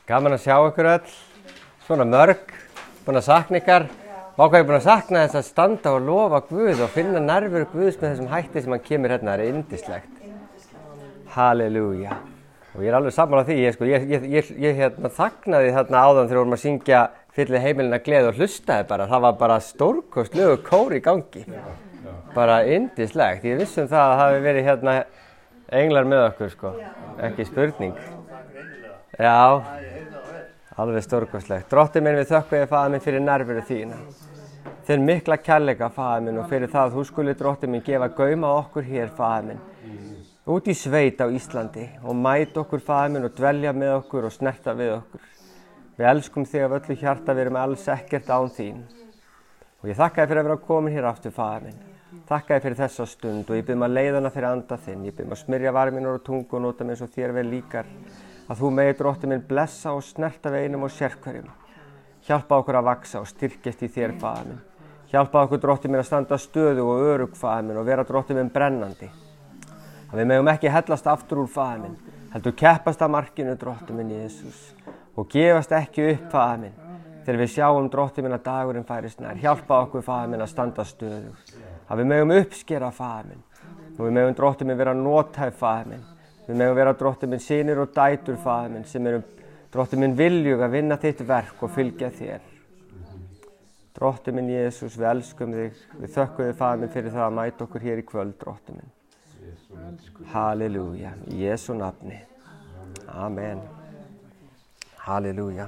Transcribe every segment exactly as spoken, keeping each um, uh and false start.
Gaman að sjá ykkur öll, svona mörg, búin að sakna ykkar. Vá hvað ég er búin að sakna þess að standa og lofa Guð og finna nærveru Guðs með þessum hætti sem hann kemur hérna, það er yndislegt. Halleluja. Og ég er alveg sammála því, ég, sko, ég, ég, ég, ég hérna, þagnaði þarna áðan þegar vorum að syngja Fyllið heimilina gleði og hlustaði bara. Það var bara stórkostlegu kór í gangi. Bara yndislegt. Ég vissi um það að það hafi verið hérna englar með okkur, sko. Ekki spurning. Já, alveg stórkostlegt. Drottinn minn, við þökkum þér, Faðir minn, fyrir nærveru þína. Þinn mikla kærleika, Faðir minn, og fyrir það að þú skuli, Drottinn minn, gefa gaum á okkur hér, Faðir minn, út í sveit á Íslandi og mæta okkur, Faðir minn, og dvelja með okkur og snerta við okkur. Við elskum þig af öllu hjarta, við erum alls ekkert án þín. Og ég þakka þér fyrir að vera komin hér aftur, Faðir minn. Þakka þér fyrir þessa stund og ég bið maður leiðana fyrir anda þinn. Ég bið maður smyrja varminur og tungu og nota mig eins og þér vel líkar. Að þú megi, Drottinn minn, blessa og snerta við einum og sérhverjum. Hjálpa okkur að vaksa og styrkjast í þér, Faðir minn. Hjálpa okkur, Drottinn minn, að standa stöðu og örugg, Faðir minn, og vera, Drottinn minn, brennandi. Að við megum ekki hellast aftur úr, Faðir minn, heldur keppast að markinu, Drottinn minn, Jesús. Og gefast ekki upp, Faðir minn, þegar við sjáum, Drottinn minn, að dagurinn færist nær. Hjálpa okkur, Faðir minn, að standa stöðugt. Að við megum uppskera, Faðir minn. Og við megum, Drottinn minn, vera nothæf, Faðir minn. Við megum vera, Drottinn minn, synir og dætur, Faðir minn, sem eru, Drottinn minn, viljug að vinna þitt verk og fylgja þér. Drottinn minn, Jesús, við elskum þig. Við þökkum þig, Faðir minn, fyrir það að mæta okkur hér í kvöld, Drottinn minn. Halleluja. Í Jesú nafni. Amen. Halleluja.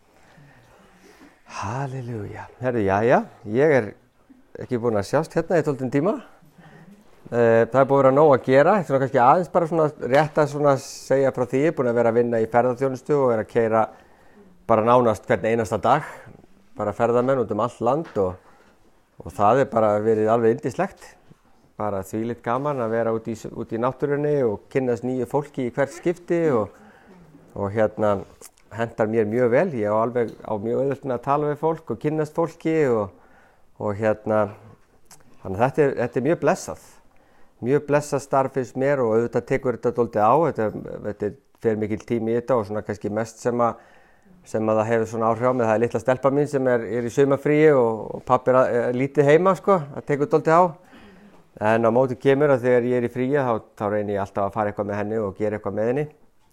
Halleluja. Herðu, jæja, ég er ekki búinn að sjást hérna í tólftan tíma. Uh, það er búið að vera nóg að gera. Þetta er kannski aðeins bara svona rétt að svona segja frá því. Ég er búinn að vera að vinna í ferðaþjónustu og er að keyra bara nánast hvern einasta dag. Bara ferðamenn út um allt land og, og það er bara verið alveg yndislegt. Bara þvílíkt gaman að vera út í, út í náttúrunni og kynnast nýju fólki í hvert skipti og, og hérna hentar mér mjög vel. Ég á alveg á mjög auðvelt með að tala við fólk og kynnast fólki og, og hérna, þannig að þetta er, þetta er mjög blessað. Mjög blessað starf finnst mér og auðvitað tekur þetta dálítið á. Þetta, þetta fer mikil tími í þetta og svona kannski mest sem að, sem að það hefur svona áhrif á mig. Það er litla stelpa mín sem er, er í sumarfríi og, og pappi er, er lítið heima, sko. Það tekur dálítið á. En á móti kemur að þegar ég er í fríi þá, þá reynir ég alltaf að fara eitthvað með henni og gera eitthvað með henni.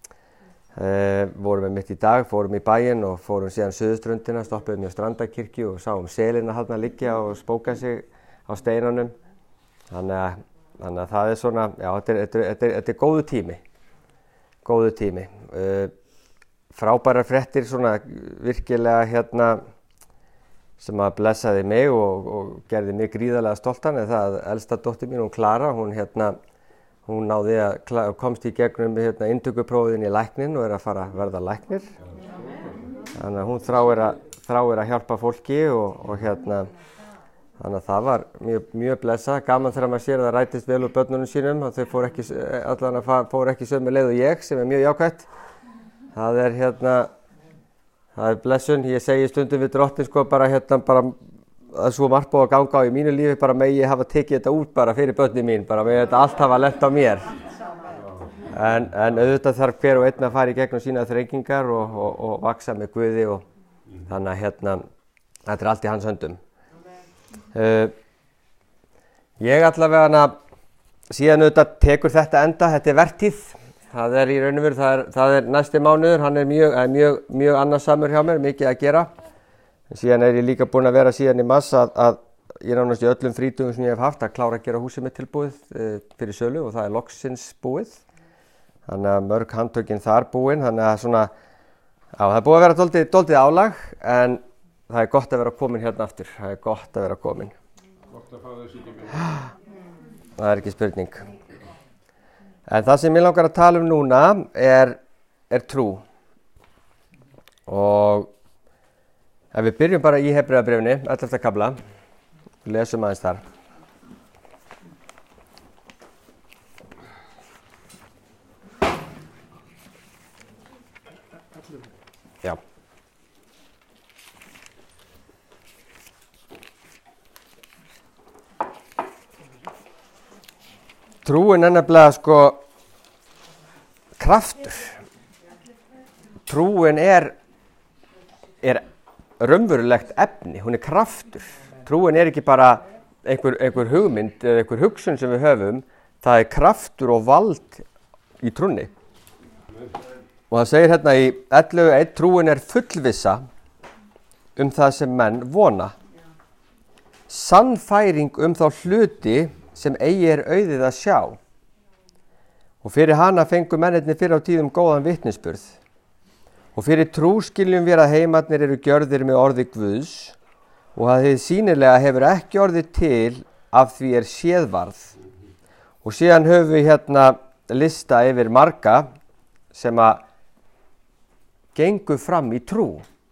Uh, vorum við mitt í dag, fórum í bæinn og fórum síðan suðurströndina, stoppuðum í Strandakirkju og sáum selina þarna liggja og spóka sig á steinunum. Þannig að, þannig að það er svona, já, þetta er, þetta er, þetta er, þetta er góðu tími. Góðu tími. Uh, frábærar fréttir svona virkilega hérna sem að blessaði mig og, og gerði mig gríðarlega stoltan. En það að elsta dóttir mín, hún Klara, hún hérna Hún náði að komst í gegnum hérna, inntökuprófin í læknin og er að fara að verða læknir. Þannig að hún þráir að, þráir að hjálpa fólki og, og hérna, þannig að það var mjög, mjög blessað. Gaman þegar maður sér að það rætist vel úr börnunum sínum og þau fóru ekki, allan að fóru ekki sömu leið og ég, sem er mjög jákvætt. Það er hérna, það er blessun. Ég segi stundum við Drottinn sko bara hérna bara, það er svo margt búið að ganga á í mínu lífi, bara með ég hafa tekið þetta út bara fyrir börnin mín, bara með þetta allt hafa lent á mér. En, en auðvitað þarf hver og einn að fara í gegnum sína þrengingar og, og, og vaksa með Guði og þannig að hérna, þetta er allt í hans höndum. Uh, ég allavega hana, síðan auðvitað tekur þetta enda, þetta er vertíð. Það er í raun og veru, það er, það er næsti mánuður, hann er mjög, mjög, mjög annarsamur hjá mér, mikið að gera. Síðan er ég líka búinn að vera síðan í mars að, að ég nánast í öllum frítugum sem ég hef haft að klára að gera húsið mitt tilbúið e, fyrir sölu og það er loksins búið. Þannig að mörg handtökin þar búin, þannig að svona, já það er búið að vera dálítið, dálítið álag en það er gott að vera komin hérna aftur, það er gott að vera komin. Gott að fá þessu ekki með. Það er ekki spurning. En það sem ég langar að tala um núna er, er trú og ef við byrjum bara í Hebreabréfinu, ellefta kafla, lesum aðeins þar. Já. Trúin er nefnilega sko kraftur. Trúin er er raunverulegt efni, hún er kraftur. Trúin er ekki bara einhver, einhver hugmynd eða einhver hugsun sem við höfum, það er kraftur og vald í trúnni. Og það segir hérna í ellefu eitt, trúin er fullvissa um það sem menn vona. Sannfæring um þá hluti sem eigi er auðið að sjá. Og fyrir hana fengu mennirnir fyrir á tíðum góðan vitnisburð. Og fyrir trú skiljum við að heimarnir eru gjörðir með orði Guðs og að þið sýnilega hefur ekki orðið til af því er séðvarð. Og síðan höfum við hérna lista yfir marga sem að gengu fram í trú.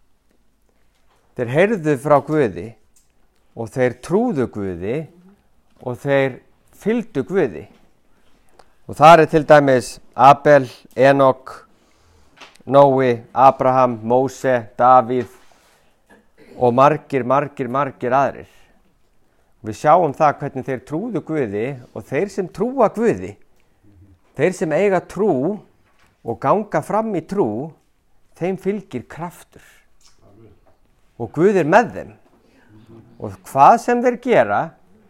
Þeir heyrðu frá Guði og þeir trúðu Guði og þeir fylgdu Guði. Og það er til dæmis Abel, Enok, Nói, Abraham, Móse, Davíð og margir, margir, margir aðrir. Við sjáum það hvernig þeir trúðu Guði og þeir sem trúa Guði, þeir sem eiga trú og ganga fram í trú, þeim fylgir kraftur. Og Guð er með þeim. Og hvað sem þeir gera,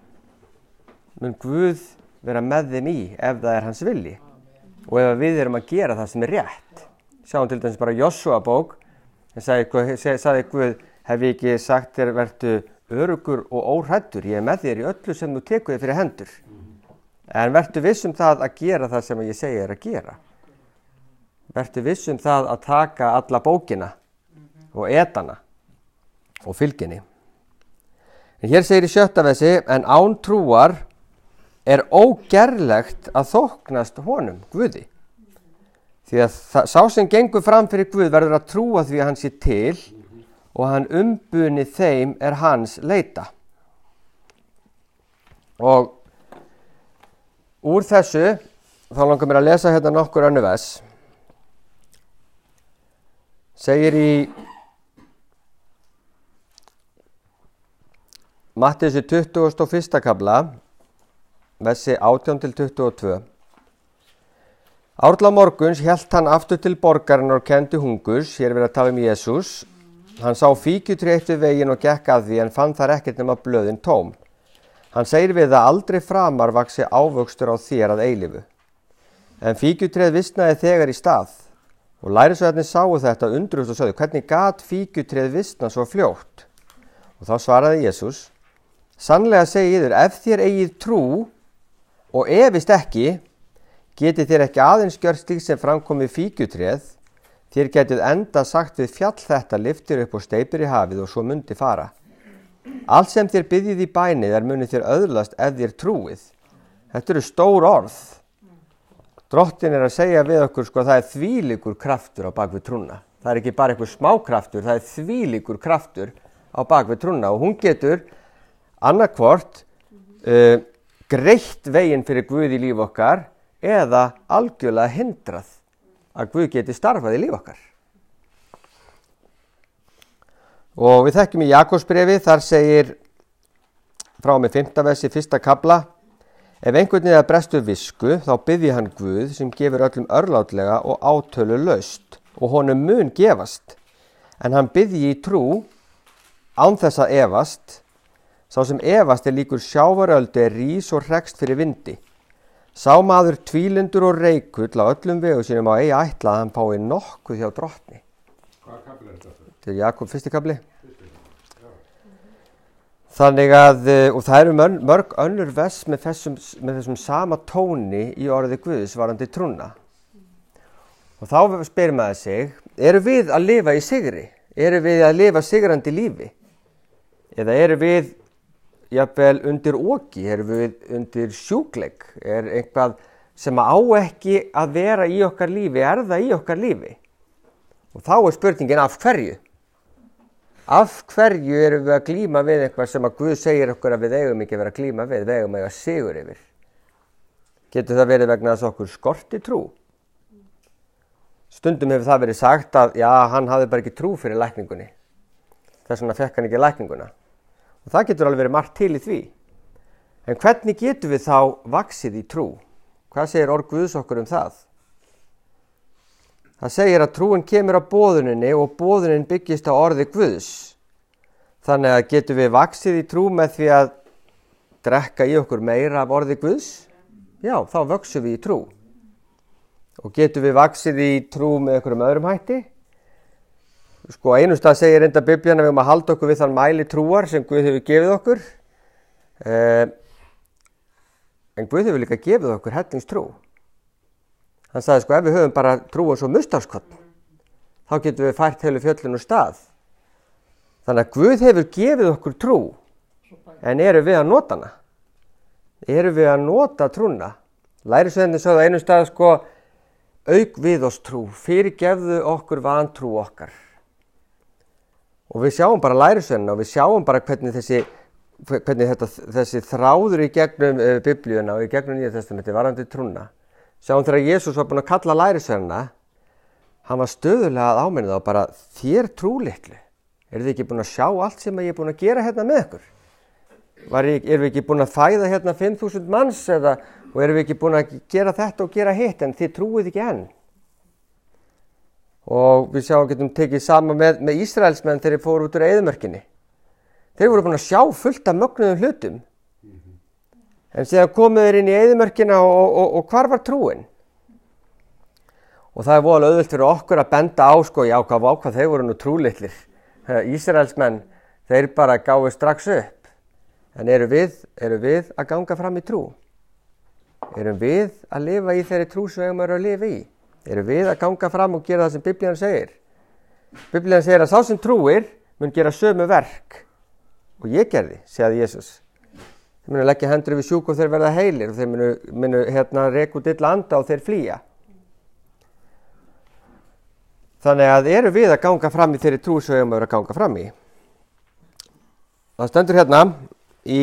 mun Guð vera með þeim í ef það er hans vilji. Og ef við erum að gera það sem er rétt. Sjáum til dæmis bara Jósúa bók, en sagði, sagði Guð, hef ég ekki sagt þér vertu örugur og óhræddur, ég er með þér í öllu sem þú tekur þér fyrir hendur. En vertu viss um það að gera það sem ég segi er að gera. Vertu viss um það að taka alla bókina og etana og fylginni. En hér segir í sjötta versi, en án trúar er ógerlegt að þóknast honum, Guði. Því að það, sá sem gengur fram fyrir Guð verður að trúa því að hann sé til og hann umbuni þeim er hans leita. Og úr þessu, þá langar mér að lesa hérna nokkur önnur vers. Segir í Matteusar tuttugasta og fyrsta kafla, versi átján til tuttugu og tvö. Árla morguns hélt hann aftur til borgarinnar og kenndi hungurs, hér er verið að tala um Jesús. Hann sá fíkjutré eitt við veginn og gekk að því en fann þar ekkert nema blöðin tóm. Hann segir við að aldrei framar vaxi ávöxtur á þér að eilífu. En fíkjutréð vistnaði þegar í stað og lærisveinarnir sáu þetta undruðust og sögðu, hvernig gat fíkjutréð vistnað svo fljótt? Og þá svaraði Jesús, sannlega segi ég þér, ef þér eigið trú og efist ekki, getið þér ekki aðeins gjört slíkt sem framkomi fíkjutréð, þér getið enda sagt við fjall þetta lyftir upp og steypir í hafið og svo mundi fara. Allt sem þér biðjið í bæni þar munið þér öðlast ef þér trúið. Þetta eru stór orð. Drottin er að segja við okkur, sko, það er þvílíkur kraftur á bakvið trúna. Það er ekki bara einhver smákraftur, það er þvílíkur kraftur á bakvið trúna og hún getur annarkvort uh, greitt veginn fyrir Guð í líf okkar eða algjörlega hindrað að Guð geti starfað í líf okkar. Og við þekkjum í Jakobsbrefi, þar segir frá með fimmta versi fyrsta kafla, ef einhvern veginn brestur visku, þá biðji hann Guð sem gefur öllum örlátlega og átölu laust og honum mun gefast, en hann biðji í trú án þess að efast, sá sem efast er líkur sjávaröldu er rís og hrekst fyrir vindi. Sá maður tvílindur og reikull á öllum vegu sínum á eigi ætla að hann fái nokkuð hjá drottni. Hvaða kafli er þetta? Þetta er Jakob fyrsti kafli. Þannig að, og það eru mörg, mörg önnur vers með þessum, með þessum sama tóni í orði Guðs varandi trúna. Og þá spyr maður sig, eru við að lifa í sigri? Eru við að lifa sigrandi lífi? Eða eru við jafnvel undir oki, erum við undir sjúkleik, er eitthvað sem á ekki að vera í okkar lífi, er það í okkar lífi? Og þá er spurningin af hverju? Af hverju erum við að glíma við eitthvað sem að Guð segir okkur að við eigum ekki að vera að glíma við, við eigum ekki að sigur yfir? Getur það verið vegna þess að okkur skorti trú? Stundum hefur það verið sagt að já, hann hafði bara ekki trú fyrir lækningunni. Þess vegna fekk hann ekki lækninguna. Og það getur alveg verið margt til í því. En hvernig getum við þá vaxið í trú? Hvað segir orð Guðs okkur um það? Það segir að trúin kemur á boðuninni og boðunin byggist á orði Guðs. Þannig að getum við vaxið í trú með því að drekka í okkur meira af orði Guðs? Já, þá vöxum við í trú. Og getum við vaxið í trú með einhverjum öðrum hætti? Sko, einu stað segir enda Biblían að við erum að halda okkur við þann mæli trúar sem Guð hefur gefið okkur. Eh, en Guð hefur líka gefið okkur hellingstrú. Hann sagði sko, ef við höfum bara trú og svo mustafskotn, þá getum við fært heilu fjöllin úr stað. Þannig að Guð hefur gefið okkur trú, en eru við að nota hana? Eru við að nota trúna? Lærisveinarnir sögðu á einum stað sko, auk við oss trú, fyrirgefðu okkur vantrú okkar. Og við sjáum bara lærisveinarna og við sjáum bara hvernig þessi, hvernig þetta, þessi þráður í gegnum uh, Biblíuna og í gegnum Nýja testamenti varðandi trúna. Sjáum þegar Jesús var búinn að kalla lærisveinarna, hann var stöðulega að áminna þá bara, þér trúlitlu, eru þið ekki búin að sjá allt sem ég er búin að gera hérna með ykkur? Var ég, erum við ekki búin að fæða hérna fimm þúsund manns eða, og erum við ekki búin að gera þetta og gera hitt, en þið trúið ekki enn? Og við sjáum, getum tekið sama með, með Ísraelsmenn þegar þeir fóru út úr eyðimörkinni. Þeir voru búin að sjá fullt af mögnuðum hlutum. En síðan komu þeir inn í eyðimörkina og, og, og hvar var trúin? Og það er voðalega auðvelt fyrir okkur að benda á, sko, já, hvað var hvað þeir voru nú trúlitlir. Ísraelsmenn, þeir bara gáfu strax upp. En eru við, eru við að ganga fram í trú? Erum við að lifa í þeirri trú sem við erum að lifa í? Erum við að ganga fram og gera það sem Biblían segir? Biblían segir að sá sem trúir mun gera sömu verk. Og ég gerði, segði Jesús. Þeir munu leggja hendur yfir sjúk og þeir verða heilir og þeir munu, munu hérna, reka út illa anda og þeir flýja. Þannig að eru við að ganga fram í þeirri trú sem við erum að ganga fram í. Það stendur hérna í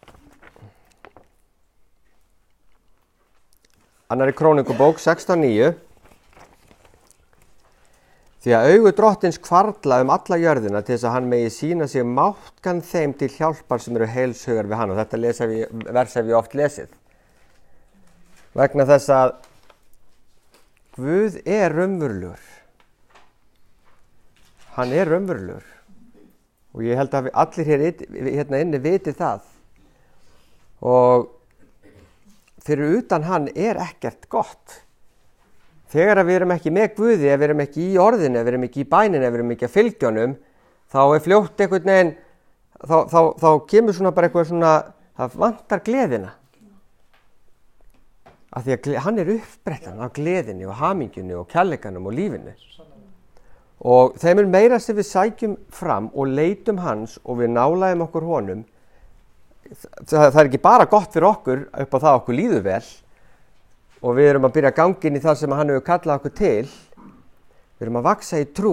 annarri Krónikubók sextán níu. Því að augu drottins hvarfla um alla jörðina til þess að hann megi sýna sig mátkan þeim til hjálpar sem eru heilshugar við hann. Og þetta við, vers hef ég oft lesið. Vegna þess að Guð er raunverulegur. Hann er raunverulegur. Og ég held að við allir hér hérna inni viti það. Og fyrir utan hann er ekkert gott. Þegar við erum ekki með Guði, ef við erum ekki í orðinu, ef við erum ekki í bæninu, ef við erum ekki að fylgjónum, þá er fljótt einhvern veginn, þá, þá, þá kemur svona bara eitthvað svona, það vantar gleðina. Af því að hann er uppbrettan af gleðinni og hamingjunni og kærleikanum og lífinu. Og þeim er meira sem við sækjum fram og leitum hans og við nálægum okkur honum. Það, það er ekki bara gott fyrir okkur upp á það okkur líður vel, og við erum að byrja gangin í það sem hann hefur kallað okkur til. Við erum að vaksa í trú.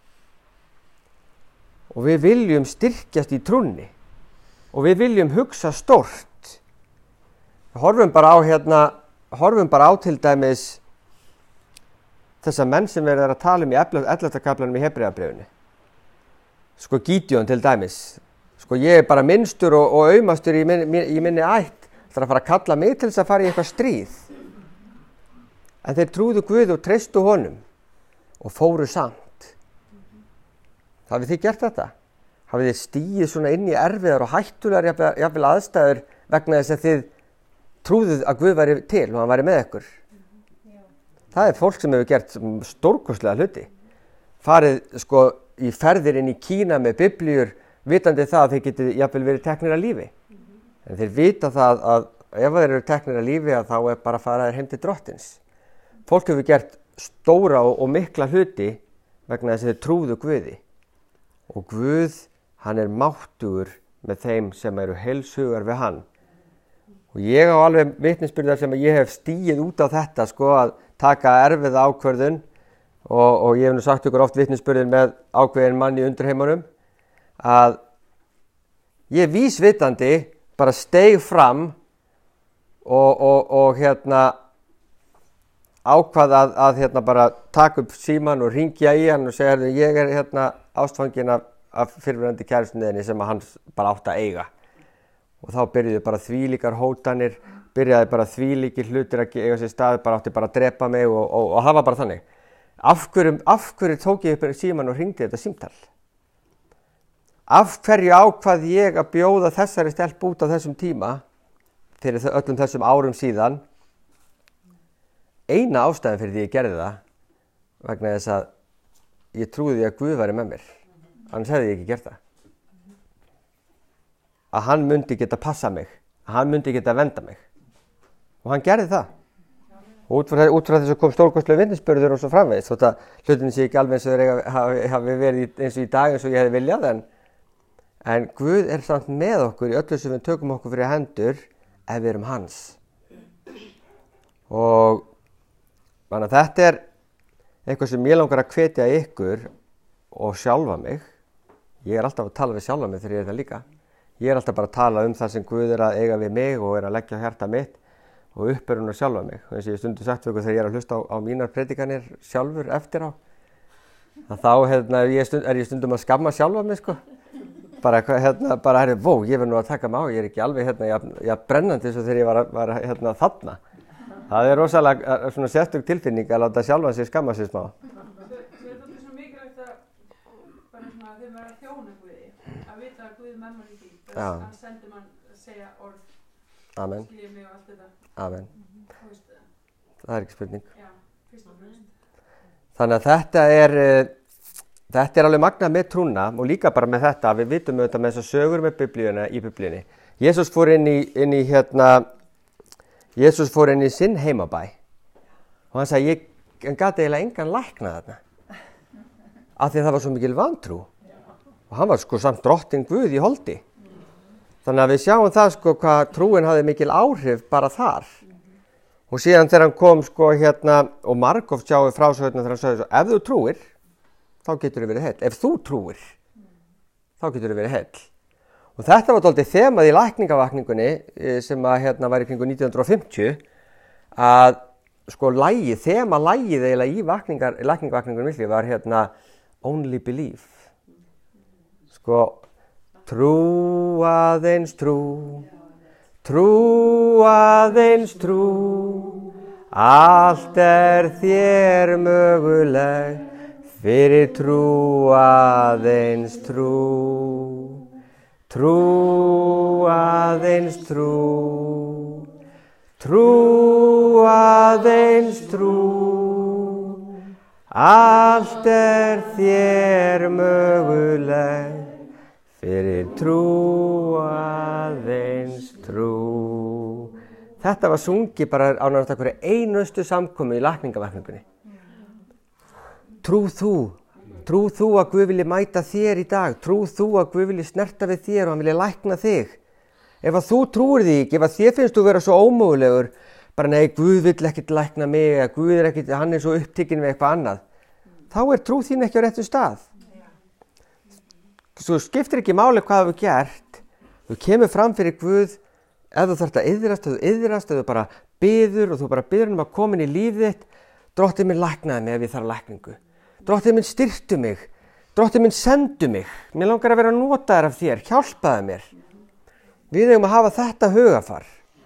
Og við viljum styrkjast í trúnni. Og við viljum hugsa stórt. Horfum bara á hérna, horfum bara á til dæmis þessa menn sem við erum að tala um í ellefta kaflanum í Hebreabréfinu. Sko Gídeon til dæmis. Sko ég er bara minnstur og, og aumastur í minni, í minni ætt. Það er að fara að kalla mig til þess að fara í eitthvað stríð. En þeir trúðu Guði og treystu honum og fóru samt. Hafið þið gert þetta? Hafið þið stigið svona inn í erfiðar og hættulegar jafnvel, jafnvel aðstæður vegna þess að þið trúðuð að Guð væri til og hann væri með ykkur? Það er fólk sem hefur gert stórkostlega hluti. Farið sko í ferðir inn í Kína með biblíur, vitandi það að þeir geti jafnvel verið teknir að lífi. En þeir vita það að ef þeir eru teknir að lífi að þá er bara að fara þeir heim til drottins. Fólk hefur gert stóra og, og mikla hluti vegna þess að þeir trúðu Guði. Og Guð, hann er máttugur með þeim sem eru heilshugar við hann. Og ég á alveg vitnisburðar sem að ég hef stigið út á þetta, sko, að taka erfiða ákvörðun og, og ég hef nú sagt ykkur oft vitnisburðin með ákveðin mann í undirheimunum, að ég vísvitandi bara steig fram og, og, og hérna ákvað að, að hérna bara taka upp síman og ringja í hann og segja að ég er hérna ástfangin af, af fyrirverandi kærustinniðinni sem að hann bara átt að eiga. Og þá byrjuði bara þvílíkar hótanir, byrjaði bara þvílíkir hlutir að eiga sér stað, bara átti bara að drepa mig og, og, og hafa bara þannig. Af hverju, af hverju tók ég upp síman og hringdi þetta símtal? Af hverju ákvað ég að bjóða þessari stelpu út á þessum tíma, fyrir öllum þessum árum síðan? Eina ástæðan fyrir því ég gerði það, vegna þess að ég trúði því að Guð væri með mér. Annars hefði ég ekki gert það. Að hann myndi geta passa mig, að hann myndi geta venda mig. Og hann gerði það. Og út frá, út frá þessu kom stórkostlega vitnisburður og svo framvegis. Þótt að hlutin sé ekki alveg eins og þeir hafi, hafi verið eins og í dag eins og ég hefði viljað. En, en Guð er samt með okkur í öllu sem við tökum okkur fyrir hendur ef við erum hans. Og þannig að þetta er eitthvað sem ég langar að hvetja ykkur og sjálfa mig. Ég er alltaf að tala við sjálfa mig þegar ég er það líka. Ég er alltaf bara að tala um það sem Guð er að eiga við mig og er að leggja á hjarta mitt og uppörun og sjálfa mig. Þess að ég stundu sagt fyrir ykkur þegar ég er að hlusta á, á mínar predikanir sjálfur eftir á. Þá hérna, ég stund, er ég stundum að skamma sjálfa mig sko. Bara, hérna, bara herri, vó, ég verð nú að taka mig á, ég er ekki alveg hérna, ég, ég brennandi eins og þegar ég var, var hérna þarna. Það er rosalega svona sérstök tilfinning að láta sjálfa sig skamma sig smá. Það er svona mikilvægt að bara svona þegar maður er að þjóna Guði, að vita að Guð með mann í því. Hann sendir mann að segja orð, Amen. skilja mig og allt þetta. Amen. Mm-hmm. Það er ekki spurning. Já, fyrst og fremst. Þannig að þetta er, þetta er alveg magnað með trúna og líka bara með þetta að við vitum auðvitað með þessar sögur með biblíuna í biblíunni. Jesús fór inn í, inn í hérna, Jesús fór inn í sinn heimabæ og hann sagði, ég, hann gati eiginlega engan lækna þarna af því að það var svo mikil vantrú og hann var sko samt drottinn Guð í holdi. Þannig að við sjáum það sko hvað trúin hafði mikil áhrif bara þar. Og síðan þegar hann kom sko hérna og margoft sjáum við frásöguna þegar hann sagði svo, ef þú trúir, þá getur þið verið heill. Ef þú trúir, þá getur þið verið heill. Og þetta var dálítið þemað í lækningavakningunni sem að hérna var í kringu nítján hundruð og fimmtíu að sko lagið, þema lagið eiginlega í vakningar, lækningavakningunum villi var hérna Only Believe. Sko trú aðeins trú, trú aðeins trú, allt er þér mögulegt, fyrir trú aðeins trú. Trú aðeins trú, trú aðeins trú, allt er þér mögulegt, fyrir trú aðeins trú. Þetta var sungi bara á nánast einhverju einustu samkomu í lækningavakningunni. Trú þú. Trú þú að Guð vilji mæta þér í dag. Trú þú að Guð vilji snerta við þér og hann vilji lækna þig. Ef að þú trúir því ekki, ef að þér finnst þú vera svo ómögulegur, bara nei, Guð vill ekkert lækna mig, eða Guð er ekkert, hann er svo upptekinn við eitthvað annað, þá er trú þín ekki á réttum stað. Svo skiptir ekki máli hvað þú gert. Þú kemur fram fyrir Guð, ef þú þarft að iðrast, ef þú iðrast, ef þú bara biður og þú bara biður um að koma inn í lífið þitt, drottinn minn læknaði mig ef ég þarf lækningu. Drottinn minn styrktu mig, drottinn minn sendu mig, mér langar að vera notaður af þér, hjálpaðu mér. Við eigum að hafa þetta hugafar.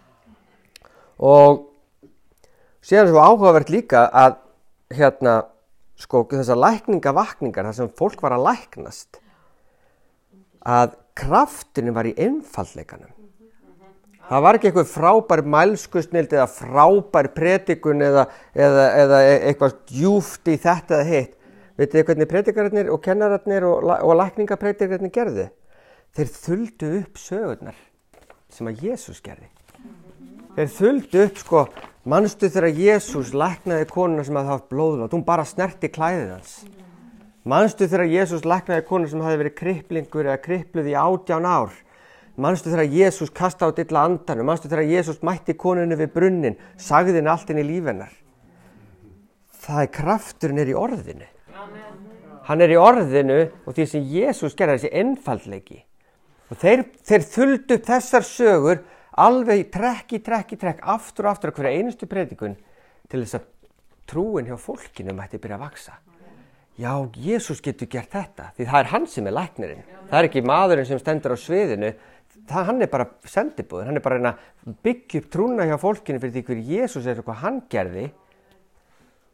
Og síðan svo áhugavert líka að hérna, sko, þessar lækningavakningar, þar sem fólk var að læknast, að krafturinn var í einfaldleikanum. Það var ekki eitthvað frábær mælskusnild eða frábær predikun eða, eða, eða eitthvað djúft í þetta eða hitt. Vitið þið hvernig predikararnir og kennararnir og, og lækningapredikararnir gerðu? Þeir þuldu upp sögurnar sem að Jesús gerði. Þeir þuldu upp, sko, manstu þegar Jesús læknaði konuna sem hafði haft blóðlát, hún bara snerti klæðið hans. Manstu þegar Jesús læknaði konuna sem hafði verið kripplingur eða krippluð í átján ár. Manstu þegar Jesús kastaði á illa andanum, manstu þegar Jesús mætti konunni við brunnin, sagði henni allt inn í líf hennar. Það er krafturinn er í orðinu. Hann er í orðinu og því sem Jesús gerði þessi einfaldleiki. Og þeir, þeir þuldu upp þessar sögur alveg trekk í trekk í trekk, aftur og aftur á hverja einustu predikun til þess að trúin hjá fólkinu mætti byrja að vaksa. Já, Jesús getur gert þetta, því það er hann sem er læknirinn. Það er ekki maðurinn sem stendur á sviðinu, það, hann er bara sendibúður, hann er bara að byggja upp trúna hjá fólkinu fyrir því hver Jesús er og hvað hann gerði.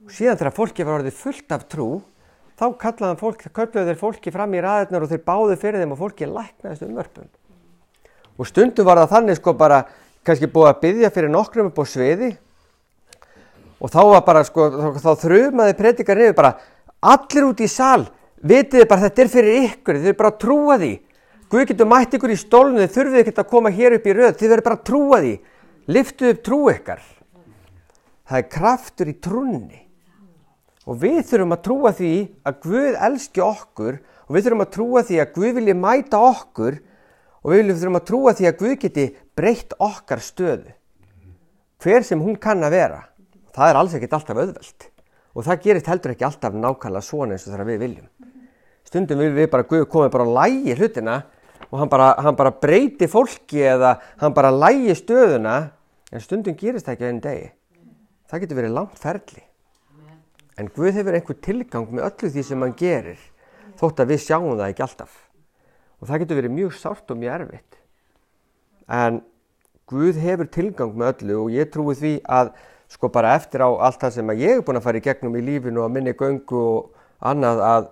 Og síðan þegar fólki var orðið fullt af trú, þá kallaði fólk, kölluðu þeir fólki fram í raðirnar og þeir báðu fyrir þeim og fólki læknaðist um mörpum. Og stundum var það þannig sko bara, kannski búið að biðja fyrir nokkrum upp á sviði og þá var bara sko, þá þrumaði predikarinn yfir bara, allir út í sal, vitið bara þetta er fyrir ykkur, þið er bara að trúa því. Guð getur mætt ykkur í stólnu, þið þurfið ekkert að koma hér upp í röð, þið verður bara að trúa því. Lyftuð upp trú ykkar. Það er kraftur í trúnni. Og við þurfum að trúa því að Guð elski okkur og við þurfum að trúa því að Guð vilji mæta okkur og við þurfum að trúa því að Guð geti breytt okkar stöðu. Hver sem hún kann að vera. Það er alls ekkert alltaf auðvelt. Og það gerist heldur ekki alltaf nákvæmlega svona eins og þegar við viljum. Stundum viljum við bara Guð komið bara að lægi hlutina og hann bara, hann bara breyti fólki eða hann bara lægi stöðuna, en stundum gerist það ekki einn degi. Það getur verið langt ferli. En Guð hefur einhver tilgang með öllu því sem hann gerir, þótt að við sjáum það ekki alltaf. Og það getur verið mjög sárt og mjög erfitt. En Guð hefur tilgang með öllu og ég trúi því að sko bara eftir á allt það sem að ég er búin að fara í gegnum í lífinu og minni göngu og annað að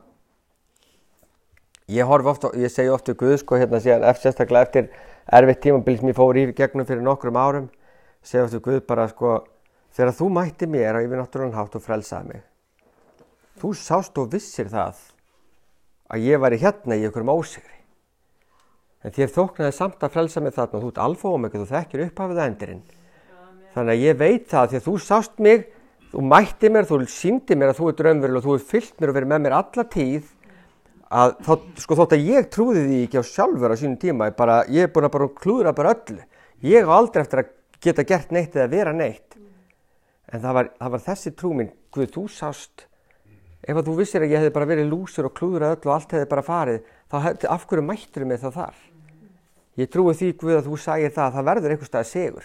ég horf oft, ég segi oft við Guð sko hérna síðan eftir, sérstaklega eftir erfitt tímabil sem ég fór í gegnum fyrir nokkrum árum, segi oft við Guð bara sko, þegar þú mætti mér á yfirnáttúrulegan hátt og frelsaði mig, þú sást og vissir það að ég væri hérna í einhverjum ósigri. En þér þóknaði samt að frelsa mig þarna og þú ert alfa og omega, þú þekkir upphafið og endurinn. Þannig að ég veit það því að þú sást mig, þú mætti mér, þú sýndi mér að þú ert raunveruleg og þú hefur fylgt mér og verið með mér alla tíð, að þá, sko þótt að ég trúði því ekki á sjálfur á sínum tíma, ég, bara, ég er búin að bara klúðra bara öllu. Ég á aldrei eftir að geta gert neitt eða vera neitt. En það var, það var þessi trú mín, Guð, þú sást. Ef að þú vissir að ég hefði bara verið lúsur og klúðrað öllu og allt hefði bara farið, þá hef, af hverju mættur mig þá þar? Ég trúi því, Guð, að þú sagir það að það verður einhvers staðar sigur.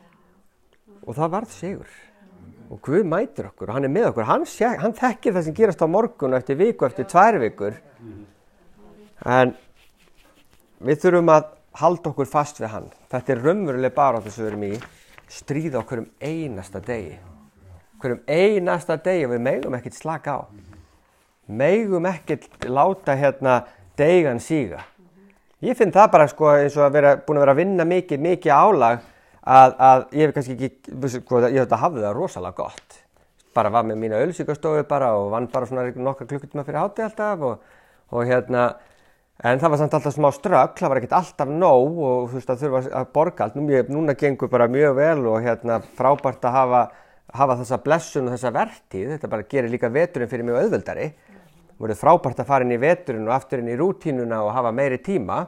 Og það varð sigur. Og Guð mætir okkur og hann er með okkur. Hann, sé, hann þekkir það sem gerast á morgun og eftir viku, eftir tvær vikur. En við þurfum að halda okkur fast við hann. Þetta er raunveruleg baráttu sem við erum í. Stríða okkur um einasta degi. Okkur um einasta degi og við megum ekkert slaka á. Megum ekkert láta hérna deigan síga. Ég finn það bara sko eins og að vera búin að vera að vinna mikið, mikið álag að, að ég hef kannski ekki, sko, ég hef þetta hafði það rosalega gott. Bara var með mína auglýsingastofu bara og vann bara svona nokkra klukkutíma fyrir hádegi alltaf og, og hérna, en það var samt alltaf smá ströggl, það var ekkert alltaf nóg og þú veist að þurfa að borga allt. Nú, ég, núna gengur bara mjög vel og hérna frábært að hafa, hafa þessa blessun og þessa vertíð, þetta bara gerir líka veturinn fyrir mig auðveldari. Það voru frábært að fara inn í veturinn og aftur inn í rútínuna og hafa meiri tíma.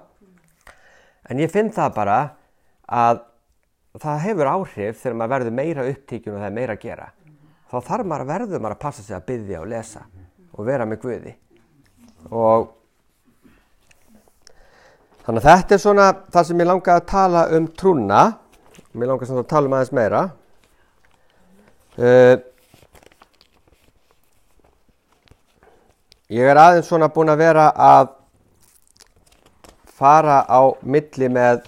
En ég finn það bara að það hefur áhrif þegar maður verður meira upptíkin og það er meira að gera. Þá þarf maður að verður maður að passa sig að biðja og lesa og vera með Guði. Og þannig að þetta er svona það sem ég langaði að tala um trúna. Mér langaði svona að tala um aðeins meira. Uh, Ég er aðeins svona búin að vera að fara á milli með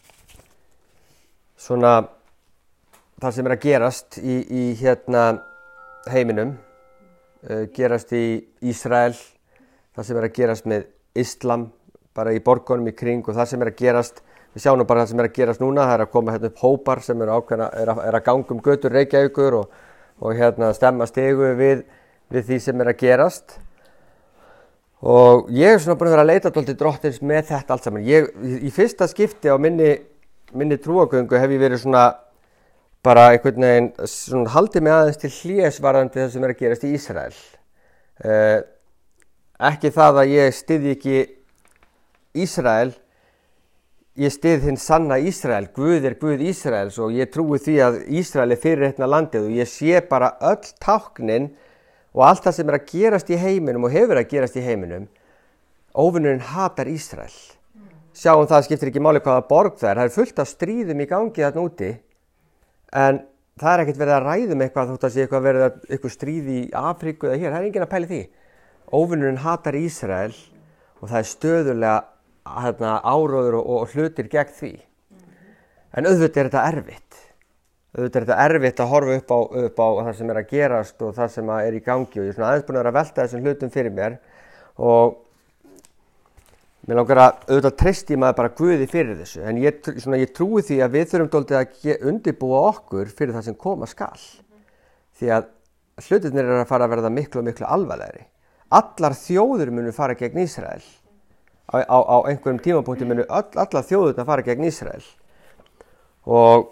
svona það sem er að gerast í, í hérna heiminum, uh, gerast í Ísrael, það sem er að gerast með Islam, bara í borgunum í kring og það sem er að gerast, við sjáum bara það sem er að gerast núna, það er að koma hérna upp hópar sem eru ákveðna, er að, er að ganga um götur Reykjavíkur og, og hérna stemma stigu við, við því sem er að gerast. Og ég er svona búin að vera að leita dálítið drottins með þetta allt saman. Ég, í, í fyrsta skipti á minni, minni trúargöngu hef ég verið svona bara einhvern veginn, svona haldið mig aðeins til hlés varðandi það sem er að gerast í Ísrael. Eh, ekki það að ég styðji ekki Ísrael, ég styð hinn sanna Ísrael, Guð er Guð Ísraels og ég trúi því að Ísrael er fyrirheitna landið og ég sé bara öll táknin og allt það sem er að gerast í heiminum og hefur að gerast í heiminum, óvinurinn hatar Ísrael. Sjáum það skiptir ekki máli hvaða borg það er, það er fullt af stríðum í gangi þarna úti, en það er ekkert verið að ræðum eitthvað þótt að sé eitthvað verið að eitthvað stríð í Afríku eða hér, það er enginn að pæli því. Óvinurinn hatar Ísrael og það er stöðulega hérna, áróður og, og hlutir gegn því. En auðvitað er þetta erfitt. auðvitað er þetta erfitt að horfa upp á, upp á það sem er að gerast og það sem er í gangi og ég er svona aðeins búin að vera að velta þessum hlutum fyrir mér og mér langar að auðvitað treysti maður bara Guði fyrir þessu en ég, svona, ég trúi því að við þurfum dálítið að undirbúa okkur fyrir það sem koma skal því að hlutirnir eru að fara að verða miklu og miklu alvarlegri. Allar þjóður munu fara gegn Ísrael á, á, á einhverjum tímapunkti munu all, allar þjóðurna fara gegn Ísrael og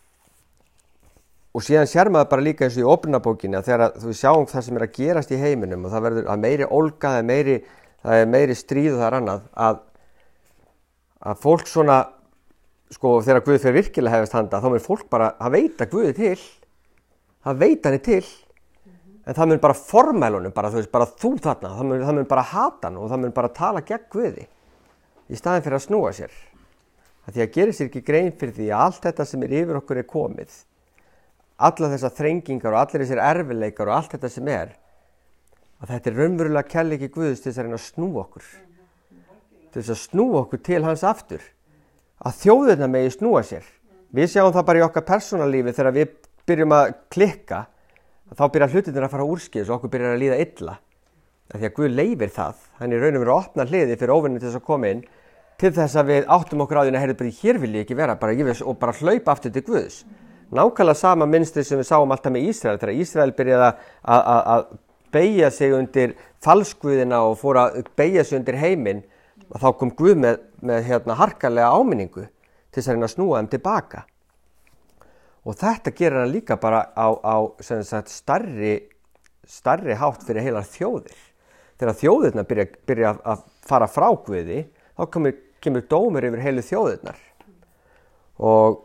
og síðan sér maður bara líka eins og í opnunarbókinni að þegar þú sjáum það sem er að gerast í heiminum og það verður að meiri ólga, það er meiri, það er meiri stríð og það er annað að, að fólk svona sko þegar Guð fyrir virkilega hefist handa þá mun fólk bara, það veit að Guði til það veit hann er til en það mun bara formælunum bara þú veist, bara þú þarna, það mun, það mun bara hata hann og það mun bara tala gegn Guði í staðin fyrir að snúa sér að því að gera sér ekki grein fyrir því að allt þetta sem er yfir okkur er komið alla þessar þrengingar og allir þessir erfileikar og allt þetta sem er að þetta er raunverulega kærleiki Guðs til þess að reyna að snúa okkur til þess að snúa okkur til hans aftur að þjóðirna megi snúa sér við sjáum það bara í okkar persónalífi þegar við byrjum að klikka þá byrja hlutirnir að fara úrskeiðis og okkur byrjar að líða illa af því að Guð leyfir það hann er raun og veru að opna hliði fyrir óvinni til þess að koma inn til þess að við áttum okkur á því að heyrðu bara hér vil ég ekki vera bara, ég vil, og bara hlaupa aftur til Guðs nákvæmlega sama mynstri sem við sáum alltaf með Ísrael þegar Ísrael byrjaði að, að, að beygja sig undir falsguðina og fór að beygja sig undir heiminn og þá kom Guð með, með hérna, harkalega áminningu til þess að reyna að snúa þeim tilbaka og þetta gerir hann líka bara á, á sem sagt, starri, starri hátt fyrir heilar þjóðir þegar þjóðirna byrja, byrja að fara frá Guði þá kemur, kemur dómur yfir heilu þjóðirnar og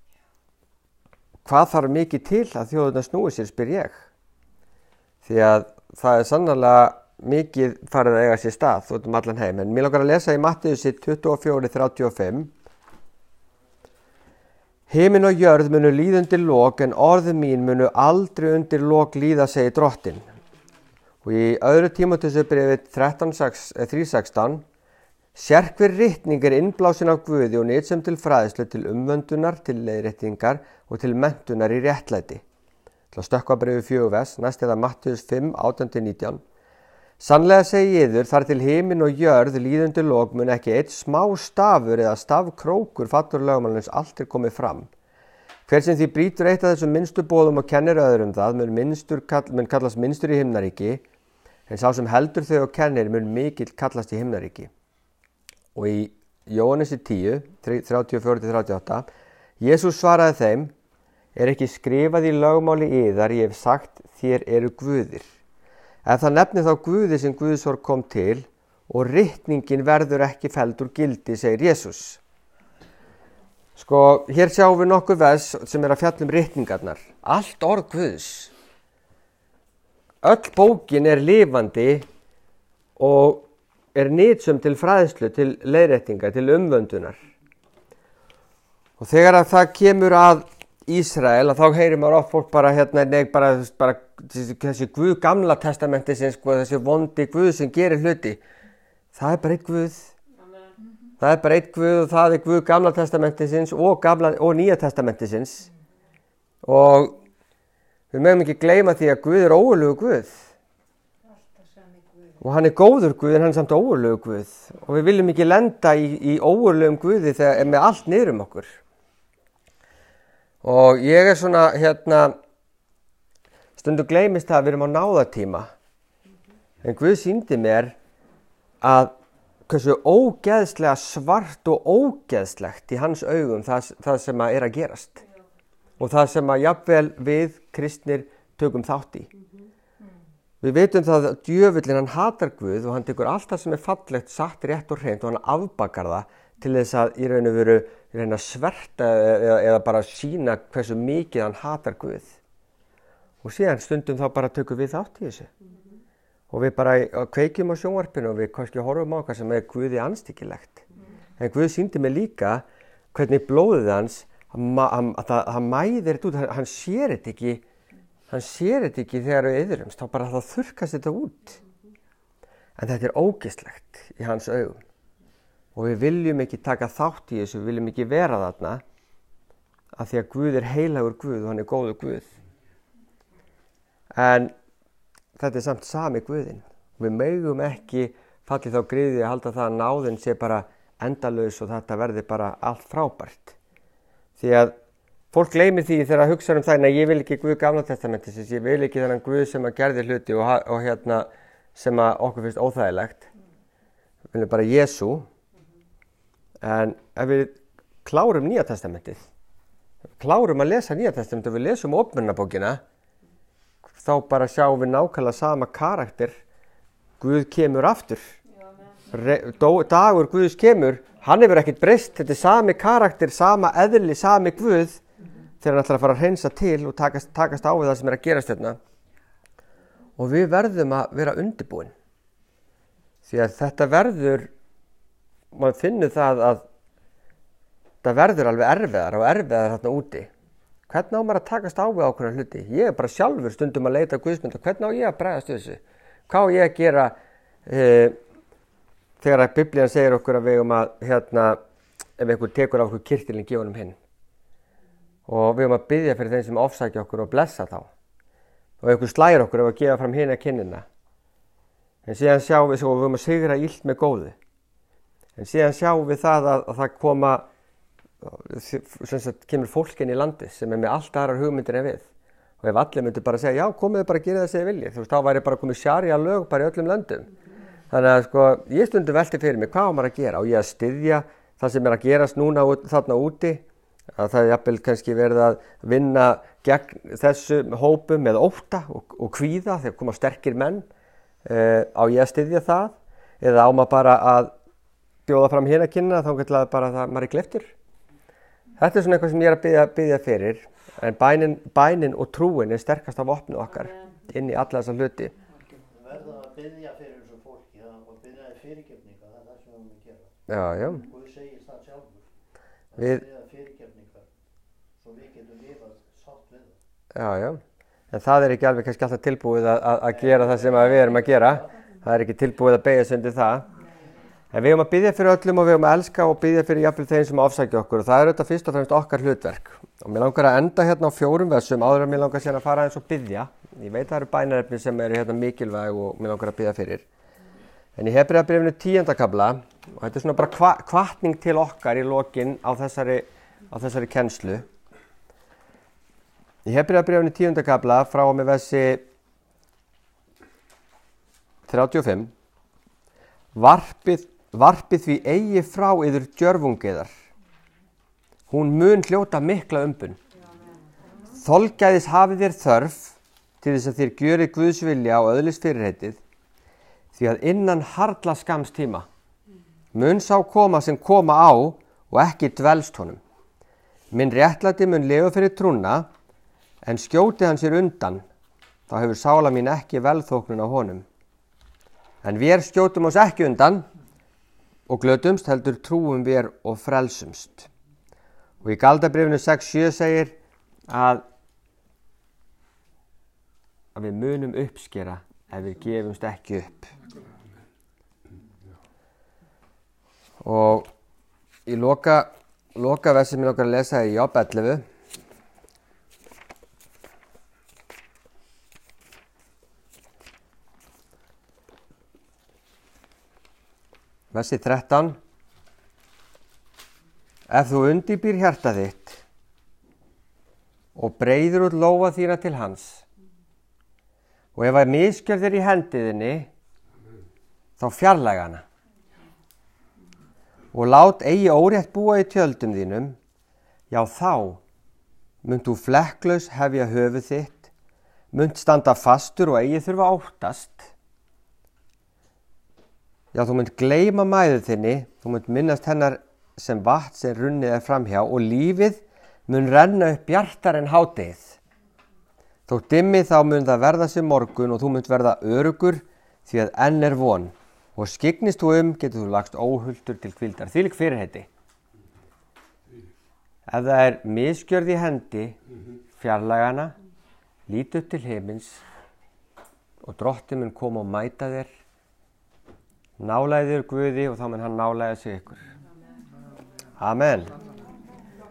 hvað þarf mikið til að þjóðurnar snúi sér, spyr ég. Því að það er sannarlega mikið farið að eiga sér stað út um allan heim. En mér langar að lesa í Mattheusi tuttugu og fjögur þrjátíu og fimm. Himinn og jörð munu líða undir lok, en orð mín munu aldrei undir lok líða, segir Drottinn. Og í öðru Tímóteusbréfi þrjú sextán. Sérhver ritning er innblásin af Guði og nytsem til fræðslu, til umvöndunar, til leiðréttingar og til menntunar í réttlæti. Til að stökkva bréfi fjögur vers, næst eða Mattheus fimm átján til nítján. Sannlega segi ég yður, þar til himinn og jörð líða undir lok mun ekki eitt smá stafur eða stafkrókur fattur lögmálsins allt er komið fram. Hver sem því brýtur eitt af þessum minnstu boðum og kennir öðrum það mun, minnstur, mun kallast minnstur í himnaríki, en sá sem heldur þau og kennir mun mikill kallast í himnaríki. Og í Jóhannesi tíu, þrjátíu og fjögur til þrjátíu og átta, Jesús svaraði þeim, er ekki skrifað í lögmáli yðar, ég hef sagt, þér eru guðir. Ef það nefnir þá guði sem Guðsorð kom til og ritningin verður ekki felld úr gildi, segir Jesús. Sko, hér sjáum við nokkur vers sem er að fjalla um ritningarnar. Allt orð Guðs. Öll bókin er lifandi og er nytsum til fræðslu, til leiðréttingar, til umvöndunar. Og þegar að það kemur að Ísrael, að þá heyrir maður oft fólk bara hérna, nei, bara, bara þessi Guð gamla testamentisins, þessi vondi Guð sem gerir hluti. Það er bara eitt Guð. Amen. Það er bara eitt Guð og það er Guð gamla testamentisins og, gamla, og nýja testamentisins. Og við mögum ekki gleyma því að Guð er ógurlegur Guð. Og hann er góður Guð en hann er samt ógurlegur Guð. Og við viljum ekki lenda í, í ógurlegum Guði þegar með allt niður um okkur. Og ég er svona, hérna, stundu gleymist það að við erum á náðatíma. En Guð sýndi mér að hversu ógeðslega svart og ógeðslegt í hans augum það, það sem að er að gerast. Og það sem að jafnvel við kristnir tökum þátt í. Við veitum það að djöfullinn hann hatar Guð og hann tekur allt það sem er fallegt, satt, rétt og hreint og hann afbakar það til þess að í raun og veru reyna að sverta eða, eða bara sína hversu mikið hann hatar Guð. Og síðan stundum þá bara tökum við þátt í þessu. Mm-hmm. Og við bara kveikjum á sjónvarpinu og við kannski horfum á hvað sem er Guði anstyggilegt. Mm-hmm. En Guð sýndi mig líka hvernig blóðið hans, hann, hann, hann, hann mæðir þetta út, hann, hann sér þetta ekki Hann sér þetta ekki þegar við yðrumst, þá bara þá þurrkast þetta út. En þetta er ógeðslegt í hans augum. Og við viljum ekki taka þátt í þessu, við viljum ekki vera þarna. af því að Guð er heilagur Guð og hann er góður Guð. En þetta er samt sami Guðinn. Við megum ekki fallið þá griði að halda það að náðin sé bara endalaus og þetta verði bara allt frábært. Því að fólk gleymir því þegar að hugsa um það, að ég vil ekki Guð Gamla testamentisins, ég vil ekki þennan Guð sem að gerði hluti og, og hérna sem að okkur finnst óþægilegt. Við viljum bara Jesú. En ef við klárum Nýja testamentið, klárum að lesa Nýja testamentið og við lesum Opinberunarbókina, þá bara sjáum við nákvæmlega sama karakter. Guð kemur aftur. Re, dó, dagur Guðs kemur, hann hefur ekkert breyst, þetta er sami karakter, sama eðli, sami Guð þegar hann ætlar að fara að hreinsa til og takast, takast á við það sem er að gerast hérna. Og við verðum að vera undirbúin. Því að þetta verður, maður finnur það að það verður alveg erfiðar og erfiðar þarna úti. Hvernig á maður að takast á við ákveðna hluti? Ég er bara sjálfur stundum að leita Guðsmynda, hvernig á ég að bregðast við þessu? Hvað á ég að gera e, þegar að Biblían segir okkur að við um að, hérna, ef einhver tekur á okkur kyrtilinn, gefa honum hinn. Og við um að biðja fyrir þeim sem ofsækja okkur og blessa þá. Og einhver slægir okkur ef að gefa fram hina kinnina. En síðan sjáum við, svo við um að sigra illt með góðu. En síðan sjáum við það að, að það koma, sem sagt, kemur fólk inn í landi sem er með allt aðrar hugmyndir en við. Og ef allir myndu bara segja, já, komið bara að gera það sem þið viljið. Þú veist, þá væri bara komið sjaría lög bara í öllum löndum. Þannig að sko, ég stundum velti fyrir mig, hvað á maður að gera? Og ég að styðja það sem er að gerast núna þarna úti, að það er jafnvel kannski verið að vinna gegn þessu hópum með ótta og, og kvíða þegar koma sterkir menn. Uh, á ég að styðja það? Eða á maður bara að bjóða fram hérna kynna þá getur bara það maður er gleyptur? Þetta er svona eitthvað sem ég er að biðja, biðja fyrir. En bænin, bænin og trúin er sterkast af opnu okkar inn í alla þessa hluti. Við verðum að biðja fyrir þessu fólki ja, og biðja fyrirgefninga, það er það sem við erum að gera. Já, já. Guð segir það sjálfur. Við biðja fyrirgefningar svo við getum lifað sátt við það. Já, já. En það er ekki alveg kannski alltaf tilbúið að, að, að gera það sem við erum að gera. Það er ekki tilbúið að beygja sig undir það. En við erum að biðja fyrir öllum og við erum að elska og biðja fyrir jafnvel þeim sem ofsækja okkur og það er auðvitað fyrst og fremst okkar hlutverk. Og mér langar að enda hérna á fjórum versum áður en mér langar síðan að fara eins og biðja. Ég veit að það eru bænarefni sem eru hérna mikilvæg og mér langar að biðja fyrir. En í Hebreabréfinu tíunda kafla, og þetta er svona bara hva, hvatning til okkar í lokin á þessari, á þessari kennslu. Í Hebreabréfinu tíunda kafla frá og með versi þrjátíu og fimm, varpið Varpið því eigi frá yður djörfungiðar. Hún mun hljóta mikla umbun. Þolgæðis hafið þér þörf til þess að þér gjörið Guðs vilja og öðlist fyrirheitið, því að innan harla skams tíma mun sá koma sem koma á og ekki dvelst honum. Minn réttlæti mun lifa fyrir trúna, en skjóti hann sér undan, þá hefur sála mín ekki velþóknun á honum. En við skjótum oss ekki undan, og glötumst heldur trúum við og frelsumst. Og í Galdabréfinu sex sjö segir að, að við munum uppskera ef við gefumst ekki upp. Og í loka, loka versi mér okkar að lesa í Jobb ellefu. Versi þrettán. Ef þú undirbýr hjarta þitt og breiður út lófa þína til hans og ef að misgjörð er í hendiðinni þá fjarlæg hana og lát eigi órétt búa í tjöldum þínum, já þá munt þú flekklaus hefja höfuð þitt, munt standa fastur og eigi þurfa óttast. Já, þú munt gleyma mæðu þinni, þú munt minnast hennar sem vatn sem runnið er framhjá og lífið mun renna upp bjartar en hádegið. Þó dimmi þá mun það verða sem morgun og þú munt verða örugur því að enn er von og skygnist þú um getur þú lagst óhultur til hvíldar. Þvílík fyrirheiti. Ef það er misgjörð í hendi, fjarlægana, lít upp til himins og drottinn mun koma og mæta þér. Nálægið þér Guði og þá mun hann nálægja sig ykkur. Amen.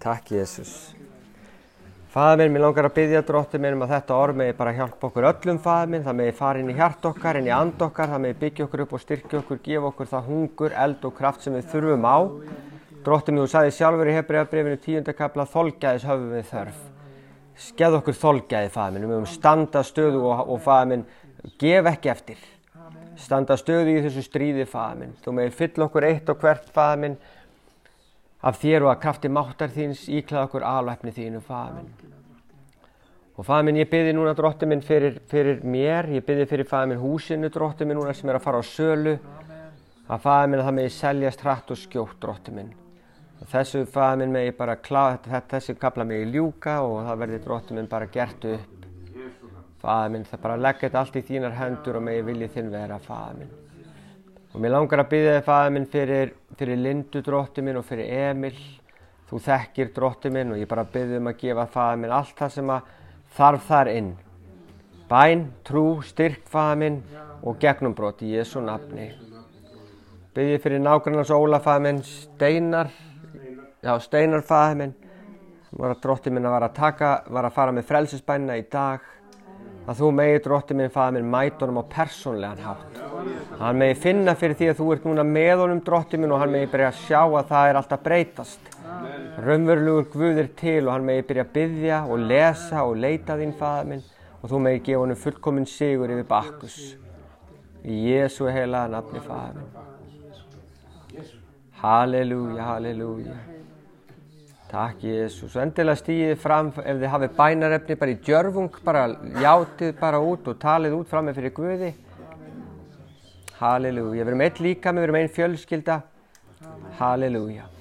Takk, Jesús. Faðir minn, mér langar að biðja Drottinn minn um að þetta orð megi bara hjálpa okkur öllum, Faðir minn. Það megi fara inn í hjarta okkar, inn í and okkar, það megi byggja okkur upp og styrkja okkur, gefa okkur það hungur, eld og kraft sem við þurfum á. Drottinn minn, þú sagði sjálfur í Hebreabréfinu tíunda kafla, þolgæðis höfum við þörf. Skeð okkur þolgæði, Faðir minn. Við höfum standa stöðu og, og Faðir minn, gef ekki eftir. Standa stöðu í þessu stríði, Faðir minn. Þú megi fylla okkur eitt og hvert, Faðir minn, af þér og að krafti máttar þíns íklæða okkur alvæpni þínu, Faðir minn. Og Faðir minn, ég biði núna, Drottinn minn, fyrir, fyrir mér, ég biði fyrir Faðir minn húsinu, Drottinn minn, núna sem er að fara á sölu, að Faðir minn, að það megi seljast hratt og skjótt, Drottinn minn. Og þessu, Faðir minn, megi bara klára, þessi kafla megi ljúka og það verði, Drottinn minn, bara gert upp. Faðir minn, það bara leggja þetta allt í þínar hendur og megi vilji þinn vera, Faðir minn. Og mér langar að biðja þig, Faðir minn, fyrir, fyrir Lindu, Drottinn minn, og fyrir Emil. Þú þekkir, Drottinn minn, og ég bara biðja um að gefa, Faðir minn, allt það sem að þarf þar inn. Bæn, trú, styrk, Faðir minn, og gegnumbrot í Jesú nafni. Biðja fyrir nágrannans Óla, Faðir minn, Steinar, já, Steinar, Faðir minn. Var að Drottinn minn að var að taka, var að fara með frelsisbænina í dag. Að þú megi, Drottinn minn, Faðir minn, mæta honum á persónlegan hátt. Hann megi finna fyrir því að þú ert núna með honum, Drottinn minn, og hann megi byrja að sjá að það er alltaf breytast. Raunverulegur Guð er til og hann megi byrja að biðja og lesa og leita þín, Faðir minn, og þú megi gefa honum fullkominn sigur yfir Bakkus. Í Jesú heilaga nafni, Faðir minn. Halleluja, halleluja. Takk, Jesús. Endilega stíðið fram ef þið hafið bænarefni bara í djörfung, bara játið bara út og talið út fram með fyrir Guði. Halleluja. Við erum eitt líkami, við erum ein fjölskylda. Halleluja.